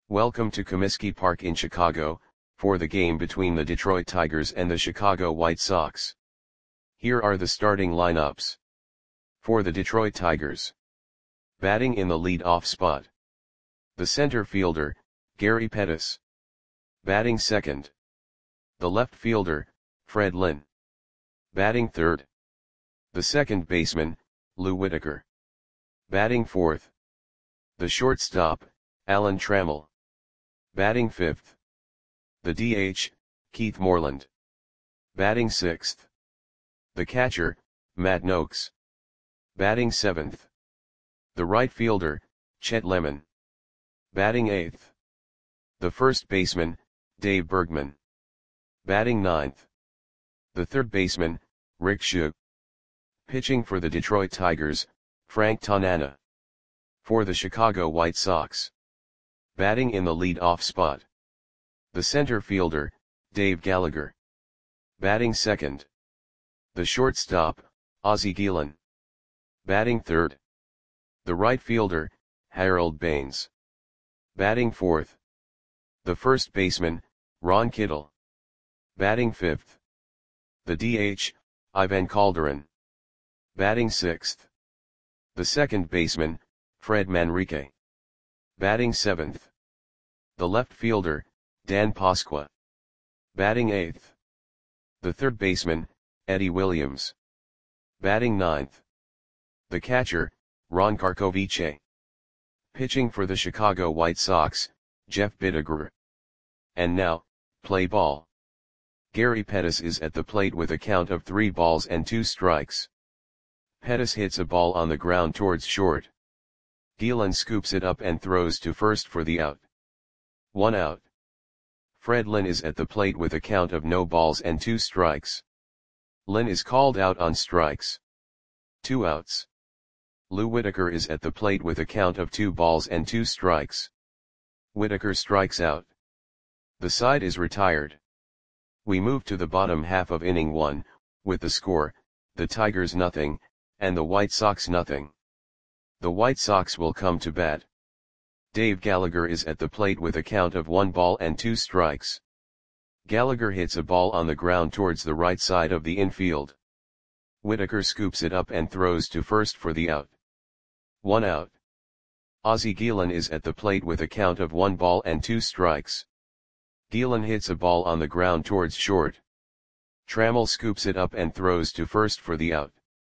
Welcome to Comiskey Park in Chicago, for the game between the Detroit Tigers and the Chicago White Sox. Here are the starting lineups. For the Detroit Tigers. Batting in the lead-off spot. The center fielder, Gary Pettis. Batting second. The left fielder, Fred Lynn. Batting third. The second baseman, Lou Whitaker. Batting fourth. The shortstop, Alan Trammell. Batting fifth. The DH, Keith Moreland. Batting sixth. The catcher, Matt Nokes. Batting seventh. The right fielder, Chet Lemon. Batting eighth. The first baseman, Dave Bergman. Batting ninth. The third baseman, Rick Shug. Pitching for the Detroit Tigers, Frank Tanana. For the Chicago White Sox. Batting in the lead-off spot. The center fielder, Dave Gallagher. Batting second. The shortstop, Ozzie Guillen. Batting third. The right fielder, Harold Baines. Batting fourth. The first baseman, Ron Kittle. Batting fifth. The DH, Ivan Calderon. Batting sixth. The second baseman, Fred Manrique. Batting seventh. The left fielder, Dan Pasqua. Batting eighth. The third baseman, Eddie Williams. Batting ninth. The catcher, Ron Karkovice. Pitching for the Chicago White Sox, Jeff Bidiger. And now, play ball. Gary Pettis is at the plate with a count of 3 balls and 2 strikes. Pettis hits a ball on the ground towards short. Guillen scoops it up and throws to first for the out. 1 out. Fred Lynn is at the plate with a count of no balls and 2 strikes. Lynn is called out on strikes. 2 outs. Lou Whitaker is at the plate with a count of 2 balls and 2 strikes. Whitaker strikes out. The side is retired. We move to the bottom half of inning 1, with the score, the Tigers nothing, and the White Sox nothing. The White Sox will come to bat. Dave Gallagher is at the plate with a count of 1 ball and 2 strikes. Gallagher hits a ball on the ground towards the right side of the infield. Whitaker scoops it up and throws to first for the out. 1 out. Ozzie Guillen is at the plate with a count of 1 ball and 2 strikes. Guillen hits a ball on the ground towards short. Trammell scoops it up and throws to first for the out.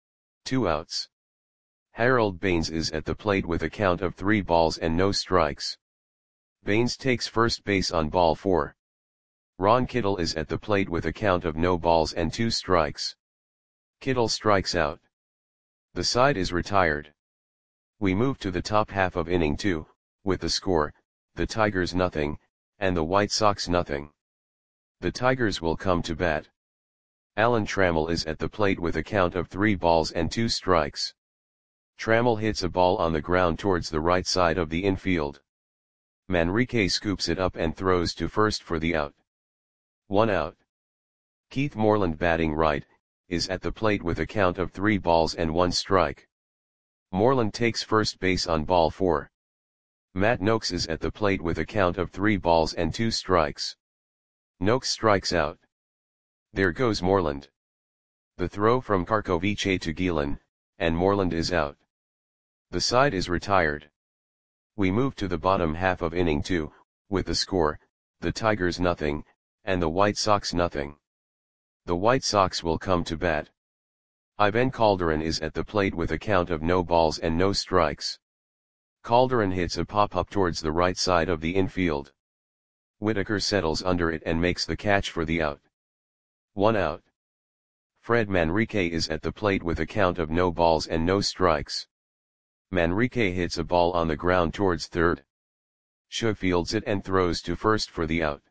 2 outs. Harold Baines is at the plate with a count of 3 balls and no strikes. Baines takes first base on ball 4. Ron Kittle is at the plate with a count of no balls and 2 strikes. Kittle strikes out. The side is retired. We move to the top half of inning 2, with the score, the Tigers nothing, and the White Sox nothing. The Tigers will come to bat. Alan Trammell is at the plate with a count of 3 balls and 2 strikes. Trammell hits a ball on the ground towards the right side of the infield. Manrique scoops it up and throws to first for the out. 1 out. Keith Moreland, batting right, is at the plate with a count of 3 balls and 1 strike. Moreland takes first base on ball 4. Matt Nokes is at the plate with a count of 3 balls and 2 strikes. Nokes strikes out. There goes Moreland. The throw from Karkovice to Guillen, and Moreland is out. The side is retired. We move to the bottom half of inning 2, with the score, the Tigers nothing, and the White Sox nothing. The White Sox will come to bat. Ivan Calderon is at the plate with a count of no balls and no strikes. Calderon hits a pop-up towards the right side of the infield. Whitaker settles under it and makes the catch for the out. 1 out. Fred Manrique is at the plate with a count of no balls and no strikes. Manrique hits a ball on the ground towards third. Shug fields it and throws to first for the out.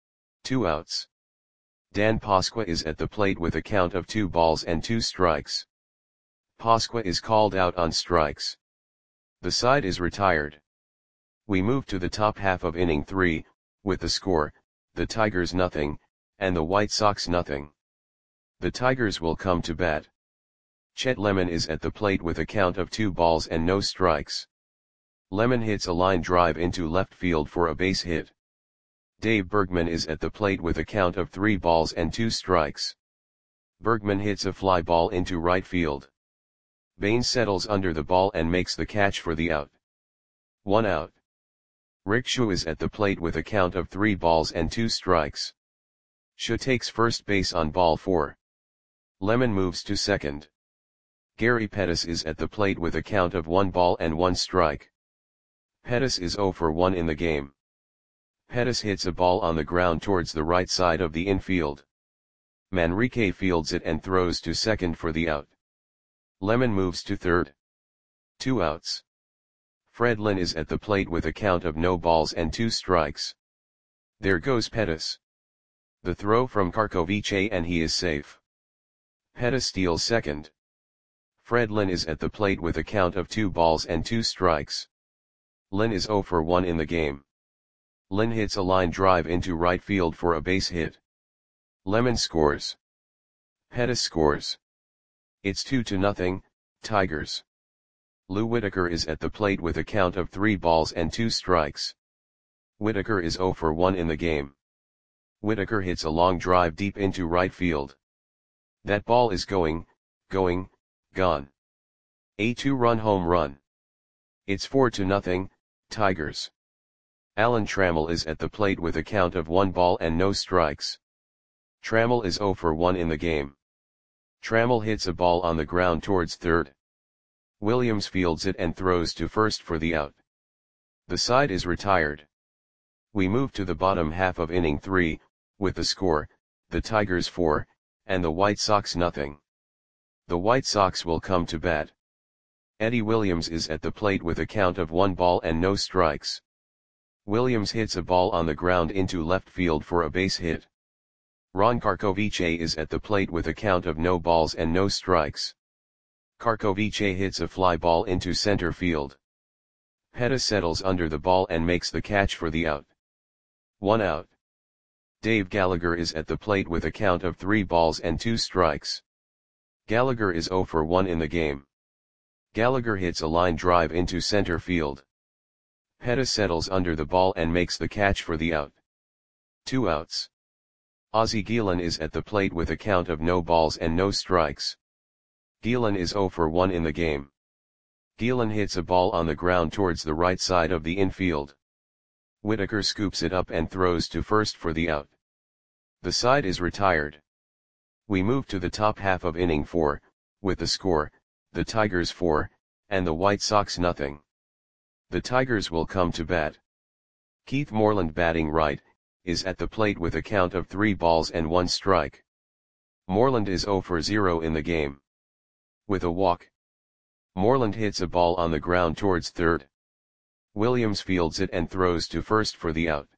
2 outs. Dan Pasqua is at the plate with a count of 2 balls and 2 strikes. Pasqua is called out on strikes. The side is retired. We move to the top half of inning 3, with the score, the Tigers nothing, and the White Sox nothing. The Tigers will come to bat. Chet Lemon is at the plate with a count of 2 balls and no strikes. Lemon hits a line drive into left field for a base hit. Dave Bergman is at the plate with a count of 3 balls and 2 strikes. Bergman hits a fly ball into right field. Baines settles under the ball and makes the catch for the out. 1 out. Rick Shu is at the plate with a count of 3 balls and 2 strikes. Shu takes first base on ball 4. Lemon moves to second. Gary Pettis is at the plate with a count of 1 ball and 1 strike. Pettis is 0 for 1 in the game. Pettis hits a ball on the ground towards the right side of the infield. Manrique fields it and throws to second for the out. Lemon moves to third. 2 outs. Fred Lynn is at the plate with a count of no balls and 2 strikes. There goes Pettis. The throw from Karkovice and he is safe. Pettis steals second. Fred Lynn is at the plate with a count of 2 balls and 2 strikes. Lynn is 0 for 1 in the game. Lynn hits a line drive into right field for a base hit. Lemon scores. Pettis scores. It's 2-0, Tigers. Lou Whitaker is at the plate with a count of 3 balls and 2 strikes. Whitaker is 0 for 1 in the game. Whitaker hits a long drive deep into right field. That ball is gone. A 2-run home run. It's 4-0, Tigers. Alan Trammell is at the plate with a count of 1 ball and no strikes. Trammell is 0 for 1 in the game. Trammell hits a ball on the ground towards third. Williams fields it and throws to first for the out. The side is retired. We move to the bottom half of inning 3, with the score, the Tigers 4, and the White Sox nothing. The White Sox will come to bat. Eddie Williams is at the plate with a count of 1 ball and no strikes. Williams hits a ball on the ground into left field for a base hit. Ron Karkovice is at the plate with a count of no balls and no strikes. Karkovice hits a fly ball into center field. Pettis settles under the ball and makes the catch for the out. 1 out. Dave Gallagher is at the plate with a count of 3 balls and 2 strikes. Gallagher is 0 for 1 in the game. Gallagher hits a line drive into center field. Pettis settles under the ball and makes the catch for the out. 2 outs. Ozzie Guillen is at the plate with a count of no balls and no strikes. Guillen is 0 for 1 in the game. Guillen hits a ball on the ground towards the right side of the infield. Whitaker scoops it up and throws to first for the out. The side is retired. We move to the top half of inning 4, with the score, the Tigers 4, and the White Sox nothing. The Tigers will come to bat. Keith Moreland batting right, is at the plate with a count of 3 balls and 1 strike. Moreland is 0 for 0 in the game. With a walk. Moreland hits a ball on the ground towards third. Williams fields it and throws to first for the out.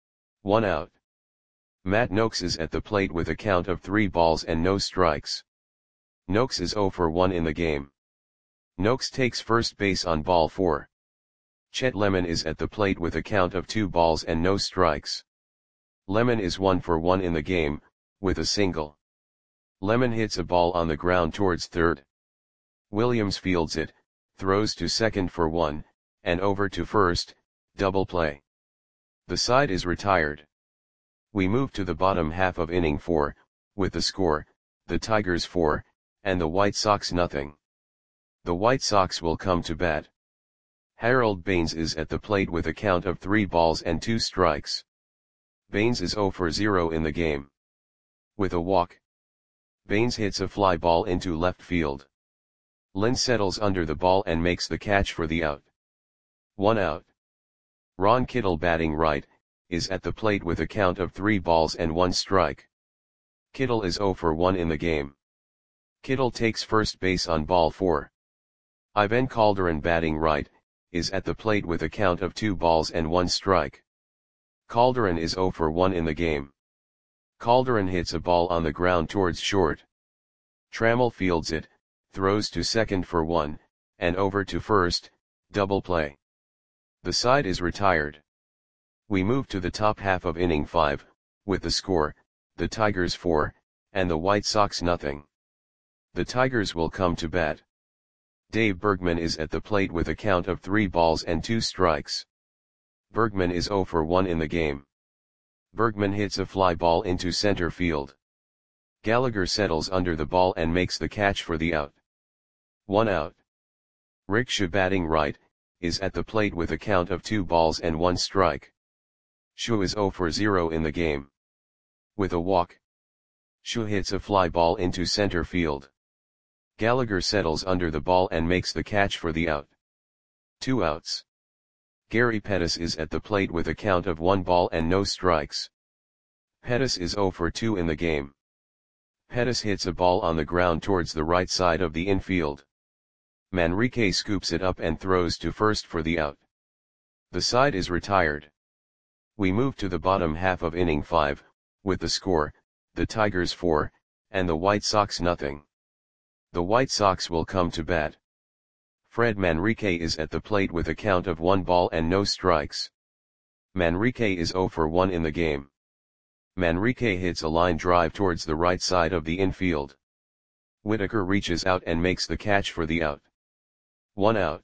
1 out. Matt Noakes is at the plate with a count of 3 balls and no strikes. Noakes is 0 for 1 in the game. Noakes takes first base on ball 4. Chet Lemon is at the plate with a count of 2 balls and no strikes. Lemon is 1 for 1 in the game, with a single. Lemon hits a ball on the ground towards third. Williams fields it, throws to second for 1, and over to first, double play. The side is retired. We move to the bottom half of inning 4, with the score, the Tigers 4, and the White Sox nothing. The White Sox will come to bat. Harold Baines is at the plate with a count of 3 balls and 2 strikes. Baines is 0 for 0 in the game. With a walk. Baines hits a fly ball into left field. Lynn settles under the ball and makes the catch for the out. 1 out. Ron Kittle batting right, is at the plate with a count of 3 balls and 1 strike. Kittle is 0 for 1 in the game. Kittle takes first base on ball 4. Ivan Calderon batting right, is at the plate with a count of 2 balls and 1 strike. Calderon is 0 for 1 in the game. Calderon hits a ball on the ground towards short. Trammell fields it, throws to second for 1, and over to first, double play. The side is retired. We move to the top half of inning 5, with the score, the Tigers 4, and the White Sox nothing. The Tigers will come to bat. Dave Bergman is at the plate with a count of 3 balls and 2 strikes. Bergman is 0 for 1 in the game. Bergman hits a fly ball into center field. Gallagher settles under the ball and makes the catch for the out. 1 out. Rick Shea, batting right, is at the plate with a count of 2 balls and 1 strike. Shea is 0 for 0 in the game. With a walk, Shea hits a fly ball into center field. Gallagher settles under the ball and makes the catch for the out. 2 outs. Gary Pettis is at the plate with a count of 1 ball and no strikes. Pettis is 0 for 2 in the game. Pettis hits a ball on the ground towards the right side of the infield. Manrique scoops it up and throws to first for the out. The side is retired. We move to the bottom half of inning 5, with the score, the Tigers 4, and the White Sox nothing. The White Sox will come to bat. Fred Manrique is at the plate with a count of 1 ball and no strikes. Manrique is 0 for 1 in the game. Manrique hits a line drive towards the right side of the infield. Whitaker reaches out and makes the catch for the out. 1 out.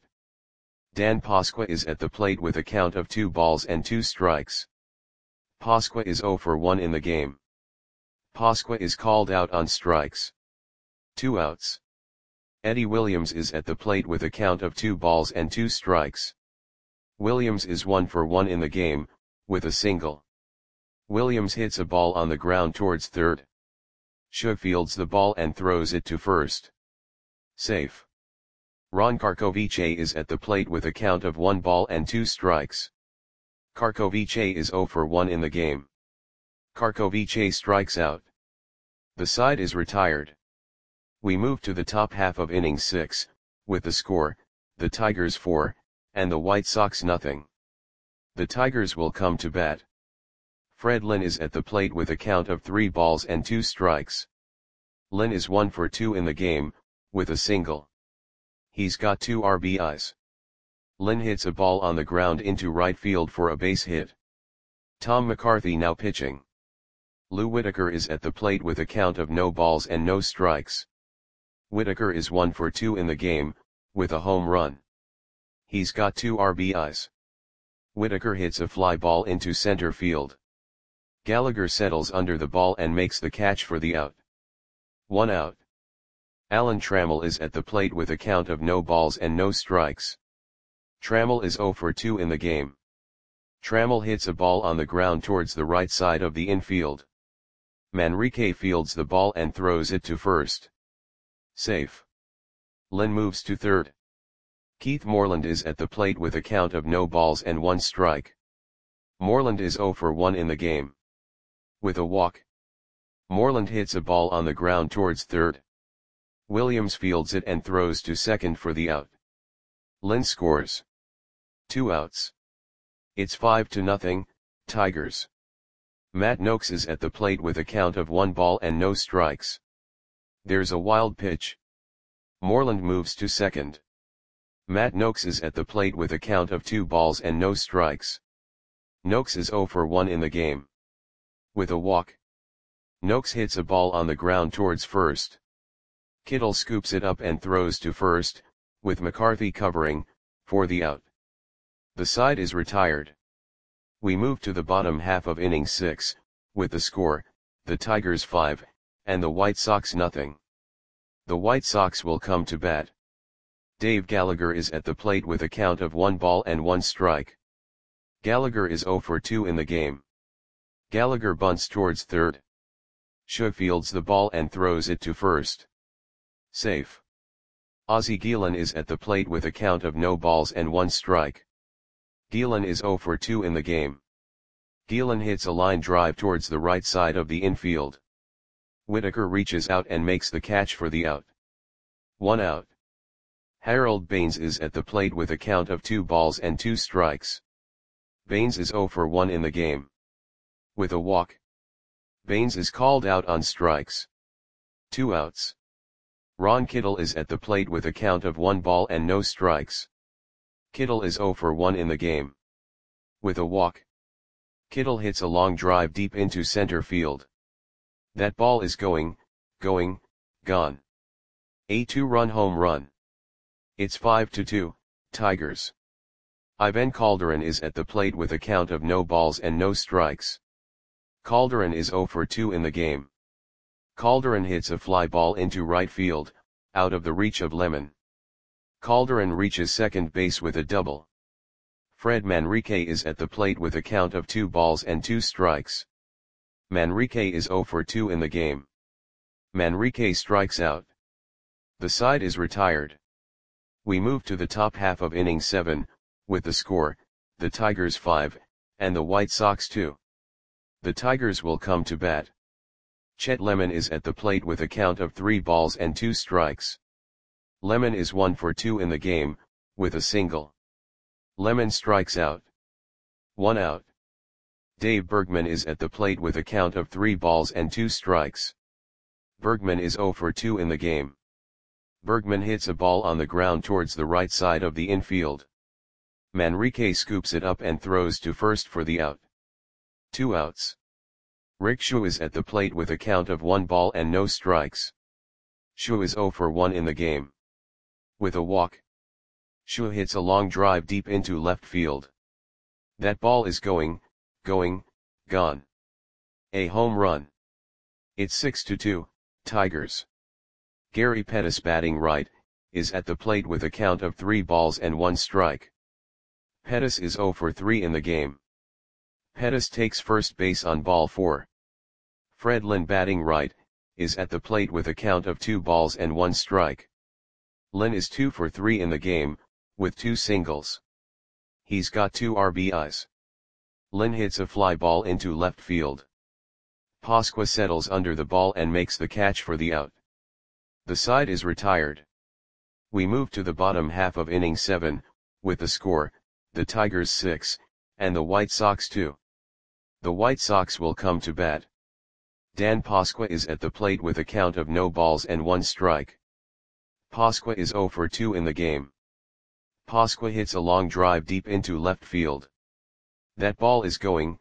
Dan Pasqua is at the plate with a count of 2 balls and 2 strikes. Pasqua is 0 for 1 in the game. Pasqua is called out on strikes. 2 outs. Eddie Williams is at the plate with a count of 2 balls and 2 strikes. Williams is 1 for 1 in the game, with a single. Williams hits a ball on the ground towards third. Shea fields the ball and throws it to first. Safe. Ron Karkovice is at the plate with a count of 1 ball and 2 strikes. Karkovice is 0 for 1 in the game. Karkovice strikes out. The side is retired. We move to the top half of inning 6, with the score, the Tigers 4, and the White Sox nothing. The Tigers will come to bat. Fred Lynn is at the plate with a count of 3 balls and 2 strikes. Lynn is 1 for 2 in the game, with a single. He's got 2 RBIs. Lynn hits a ball on the ground into right field for a base hit. Tom McCarthy now pitching. Lou Whitaker is at the plate with a count of no balls and no strikes. Whitaker is 1 for 2 in the game, with a home run. He's got 2 RBIs. Whitaker hits a fly ball into center field. Gallagher settles under the ball and makes the catch for the out. 1 out. Alan Trammell is at the plate with a count of no balls and no strikes. Trammell is 0 for 2 in the game. Trammell hits a ball on the ground towards the right side of the infield. Manrique fields the ball and throws it to first. Safe. Lynn moves to third. Keith Moreland is at the plate with a count of no balls and 1 strike. Moreland is 0 for 1 in the game. With a walk, Moreland hits a ball on the ground towards third. Williams fields it and throws to second for the out. Lynn scores. 2 outs. It's 5-0, Tigers. Matt Noakes is at the plate with a count of 1 ball and no strikes. There's a wild pitch. Moreland moves to second. Matt Noakes is at the plate with a count of 2 balls and no strikes. Noakes is 0 for 1 in the game. With a walk, Noakes hits a ball on the ground towards first. Kittle scoops it up and throws to first, with McCarthy covering, for the out. The side is retired. We move to the bottom half of inning 6, with the score, the Tigers 5, and the White Sox nothing. The White Sox will come to bat. Dave Gallagher is at the plate with a count of 1 ball and 1 strike. Gallagher is 0 for 2 in the game. Gallagher bunts towards third. Shea fields the ball and throws it to first. Safe. Ozzie Guillen is at the plate with a count of no balls and 1 strike. Guillen is 0 for 2 in the game. Guillen hits a line drive towards the right side of the infield. Whitaker reaches out and makes the catch for the out. 1 out. Harold Baines is at the plate with a count of 2 balls and 2 strikes. Baines is 0 for 1 in the game. With a walk, Baines is called out on strikes. 2 outs. Ron Kittle is at the plate with a count of 1 ball and no strikes. Kittle is 0 for 1 in the game. With a walk, Kittle hits a long drive deep into center field. That ball is gone. A 2-run home run. It's 5-2, Tigers. Ivan Calderon is at the plate with a count of no balls and no strikes. Calderon is 0 for 2 in the game. Calderon hits a fly ball into right field, out of the reach of Lemon. Calderon reaches second base with a double. Fred Manrique is at the plate with a count of 2 balls and 2 strikes. Manrique is 0 for 2 in the game. Manrique strikes out. The side is retired. We move to the top half of inning 7, with the score, the Tigers 5, and the White Sox 2. The Tigers will come to bat. Chet Lemon is at the plate with a count of 3 balls and 2 strikes. Lemon is 1 for 2 in the game, with a single. Lemon strikes out. 1 out. Dave Bergman is at the plate with a count of 3 balls and 2 strikes. Bergman is 0 for 2 in the game. Bergman hits a ball on the ground towards the right side of the infield. Manrique scoops it up and throws to first for the out. 2 outs. Rick Shu is at the plate with a count of 1 ball and no strikes. Shu is 0 for 1 in the game. With a walk, Shu hits a long drive deep into left field. That ball is going, gone. A home run. It's 6-2, Tigers. Gary Pettis, batting right, is at the plate with a count of 3 balls and 1 strike. Pettis is 0 for 3 in the game. Pettis takes first base on ball 4. Fred Lynn, batting right, is at the plate with a count of 2 balls and 1 strike. Lynn is 2 for 3 in the game, with 2 singles. He's got 2 RBIs. Lynn hits a fly ball into left field. Pasqua settles under the ball and makes the catch for the out. The side is retired. We move to the bottom half of inning 7, with the score, the Tigers 6, and the White Sox 2. The White Sox will come to bat. Dan Pasqua is at the plate with a count of no balls and 1 strike. Pasqua is 0 for 2 in the game. Pasqua hits a long drive deep into left field. That ball is going,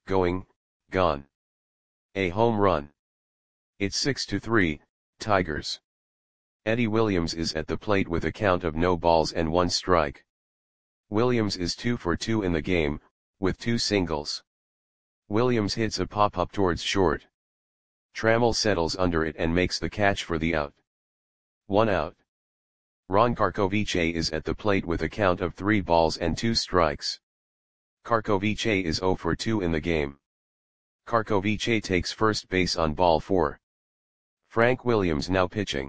gone. A home run. It's 6-3, Tigers. Eddie Williams is at the plate with a count of no balls and 1 strike. Williams is 2 for 2 in the game, with 2 singles. Williams hits a pop-up towards short. Trammell settles under it and makes the catch for the out. 1 out. Ron Karkovice is at the plate with a count of 3 balls and 2 strikes. Karkovice is 0 for 2 in the game. Karkovice takes first base on ball 4. Frank Williams now pitching.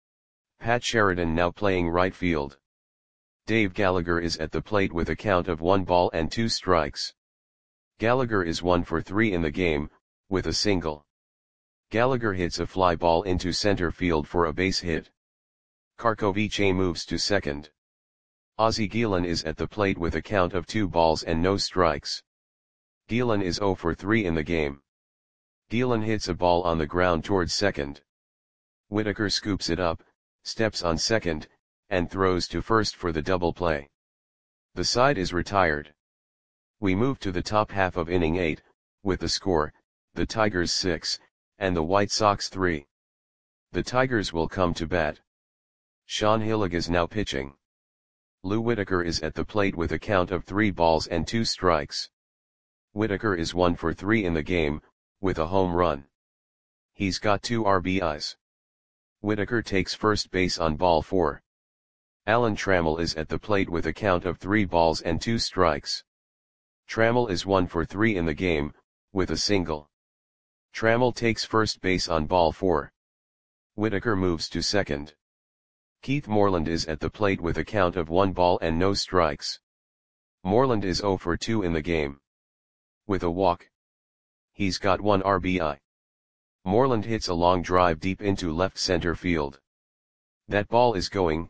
Pat Sheridan now playing right field. Dave Gallagher is at the plate with a count of 1 ball and 2 strikes. Gallagher is 1 for 3 in the game, with a single. Gallagher hits a fly ball into center field for a base hit. Karkovice moves to second. Ozzie Guillen is at the plate with a count of 2 balls and no strikes. Guillen is 0 for 3 in the game. Guillen hits a ball on the ground towards second. Whitaker scoops it up, steps on second, and throws to first for the double play. The side is retired. We move to the top half of inning 8, with the score, the Tigers 6, and the White Sox 3. The Tigers will come to bat. Sean Hillig is now pitching. Lou Whitaker is at the plate with a count of 3 balls and 2 strikes. Whitaker is 1 for 3 in the game, with a home run. He's got 2 RBIs. Whitaker takes first base on ball 4. Alan Trammell is at the plate with a count of 3 balls and 2 strikes. Trammell is 1 for 3 in the game, with a single. Trammell takes first base on ball 4. Whitaker moves to second. Keith Moreland is at the plate with a count of 1 ball and no strikes. Moreland is 0 for 2 in the game. With a walk. He's got 1 RBI. Moreland hits a long drive deep into left center field. That ball is going,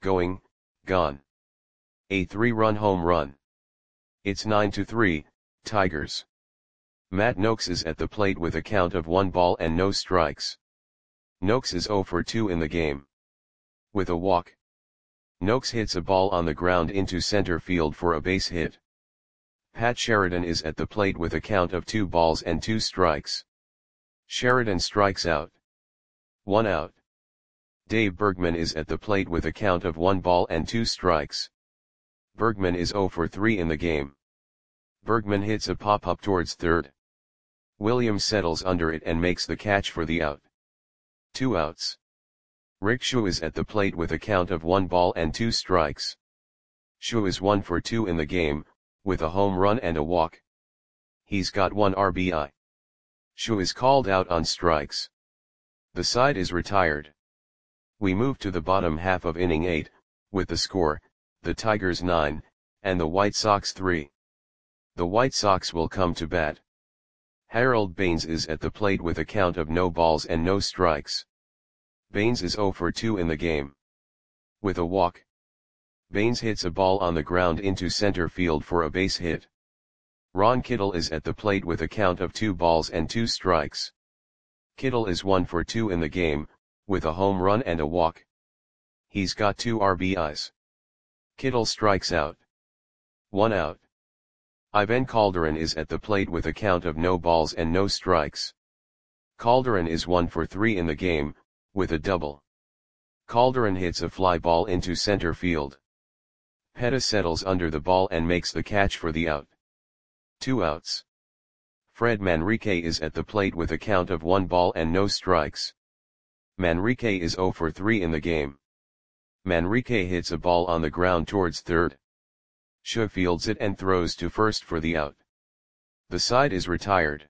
gone. A 3-run home run. It's 9-3, Tigers. Matt Noakes is at the plate with a count of 1 ball and no strikes. Noakes is 0 for 2 in the game. With a walk. Noakes hits a ball on the ground into center field for a base hit. Pat Sheridan is at the plate with a count of 2 balls and 2 strikes. Sheridan strikes out. 1 out. Dave Bergman is at the plate with a count of 1 ball and 2 strikes. Bergman is 0 for 3 in the game. Bergman hits a pop-up towards third. Williams settles under it and makes the catch for the out. 2 outs. Rick Shu is at the plate with a count of 1 ball and 2 strikes. Shu is 1 for 2 in the game, with a home run and a walk. He's got 1 RBI. Shu is called out on strikes. The side is retired. We move to the bottom half of inning 8, with the score, the Tigers 9, and the White Sox 3. The White Sox will come to bat. Harold Baines is at the plate with a count of no balls and no strikes. Baines is 0 for 2 in the game. With a walk. Baines hits a ball on the ground into center field for a base hit. Ron Kittle is at the plate with a count of 2 balls and 2 strikes. Kittle is 1 for 2 in the game, with a home run and a walk. He's got 2 RBIs. Kittle strikes out. 1 out. Ivan Calderon is at the plate with a count of no balls and no strikes. Calderon is 1 for 3 in the game, with a double. Calderon hits a fly ball into center field. Pettis settles under the ball and makes the catch for the out. 2 outs. Fred Manrique is at the plate with a count of 1 ball and no strikes. Manrique is 0 for 3 in the game. Manrique hits a ball on the ground towards third. Shu fields it and throws to first for the out. The side is retired.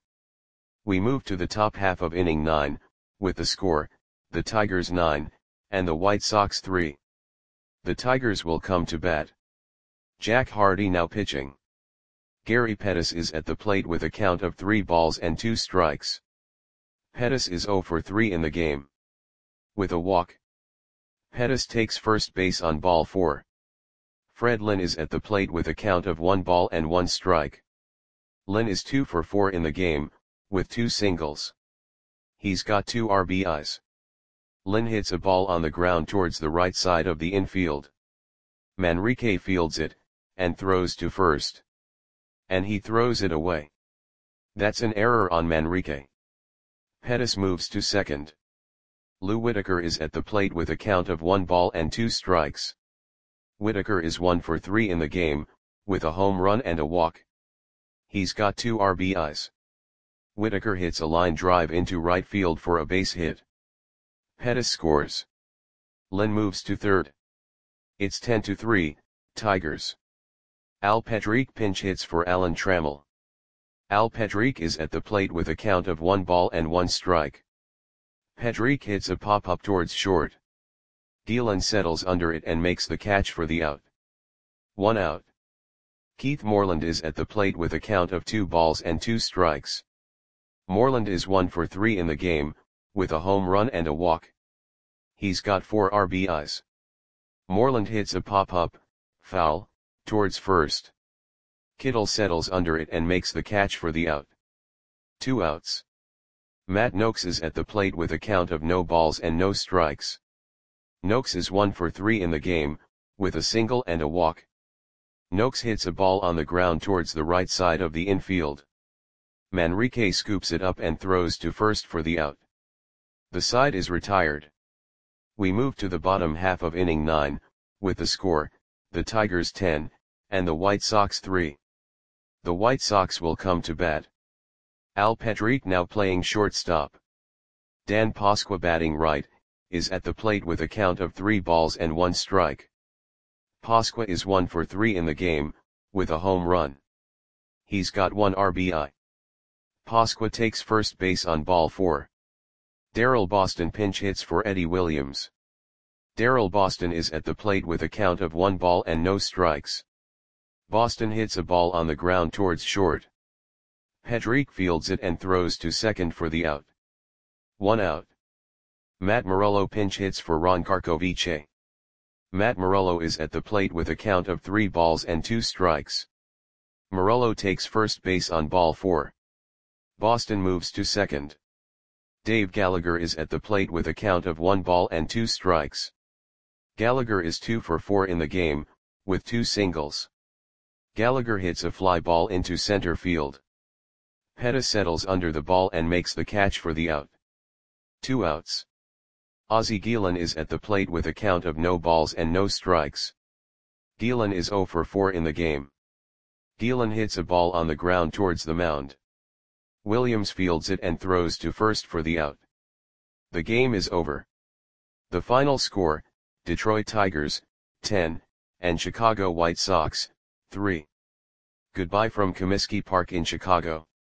We move to the top half of inning 9, with the score, the Tigers 9, and the White Sox 3. The Tigers will come to bat. Jack Hardy now pitching. Gary Pettis is at the plate with a count of 3 balls and 2 strikes. Pettis is 0 for 3 in the game. With a walk. Pettis takes first base on ball 4. Fred Lynn is at the plate with a count of 1 ball and 1 strike. Lynn is 2 for 4 in the game, with 2 singles. He's got 2 RBIs. Lynn hits a ball on the ground towards the right side of the infield. Manrique fields it, and throws to first. And he throws it away. That's an error on Manrique. Pettis moves to second. Lou Whitaker is at the plate with a count of 1 ball and 2 strikes. Whitaker is 1 for 3 in the game, with a home run and a walk. He's got 2 RBIs. Whitaker hits a line drive into right field for a base hit. Pettis scores. Lynn moves to third. It's 10-3, Tigers. Al Patrick pinch hits for Alan Trammell. Al Patrick is at the plate with a count of 1 ball and 1 strike. Patrick hits a pop-up towards short. Gielan settles under it and makes the catch for the out. 1 out. Keith Moreland is at the plate with a count of 2 balls and 2 strikes. Moreland is 1 for 3 in the game, with a home run and a walk. He's got 4 RBIs. Moreland hits a pop-up, foul, towards first. Kittle settles under it and makes the catch for the out. 2 outs. Matt Noakes is at the plate with a count of no balls and no strikes. Noakes is 1 for 3 in the game, with a single and a walk. Noakes hits a ball on the ground towards the right side of the infield. Manrique scoops it up and throws to first for the out. The side is retired. We move to the bottom half of inning 9, with the score, the Tigers 10, and the White Sox 3. The White Sox will come to bat. Al Patrick now playing shortstop. Dan Pasqua batting right, is at the plate with a count of 3 balls and 1 strike. Pasqua is 1 for 3 in the game, with a home run. He's got 1 RBI. Pasqua takes first base on ball 4. Darrell Boston pinch hits for Eddie Williams. Darrell Boston is at the plate with a count of 1 ball and no strikes. Boston hits a ball on the ground towards short. Patrick fields it and throws to second for the out. 1 out. Matt Morello pinch hits for Ron Karkovice. Matt Morello is at the plate with a count of 3 balls and 2 strikes. Morello takes first base on ball 4. Boston moves to second. Dave Gallagher is at the plate with a count of 1 ball and 2 strikes. Gallagher is 2 for 4 in the game, with 2 singles. Gallagher hits a fly ball into center field. Pettis settles under the ball and makes the catch for the out. 2 outs. Ozzie Guillen is at the plate with a count of no balls and no strikes. Guillen is 0 for 4 in the game. Guillen hits a ball on the ground towards the mound. Williams fields it and throws to first for the out. The game is over. The final score, Detroit Tigers, 10, and Chicago White Sox, 3. Goodbye from Comiskey Park in Chicago.